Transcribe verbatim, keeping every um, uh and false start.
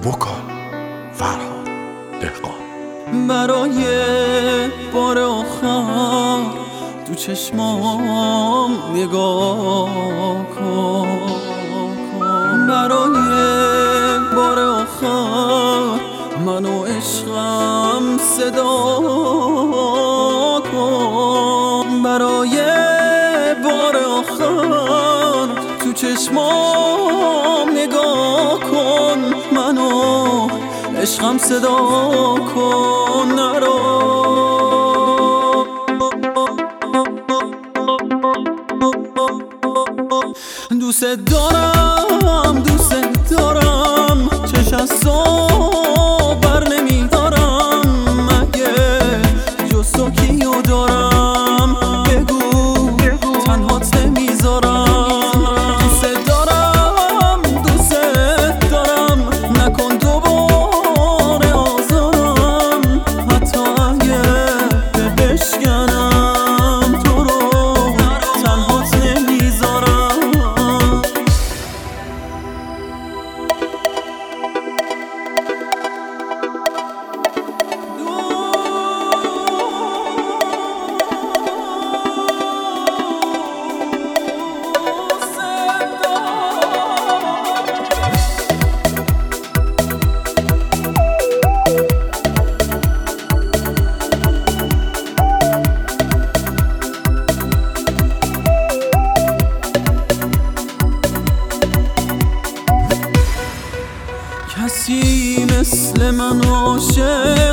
وکال فرهاد دهقان. برای بار آخر تو چشمام نگاه کن، برای بار آخر منو عشقم صدا کن، برای بار آخر تو چشمام نگاه کن، منو عشقم صدا کن. نرو دوست دارم دوست دارم، چش از تو بر نمیدارم، مگه جز تو کیو دارم؟ بگو تنهات نمیذارم. دوست دارم دوست دارم، نکن دوباره آزارم، حتی اگه بشکنم تو رو تنهات نمیذارم. کسی مثل من عاشق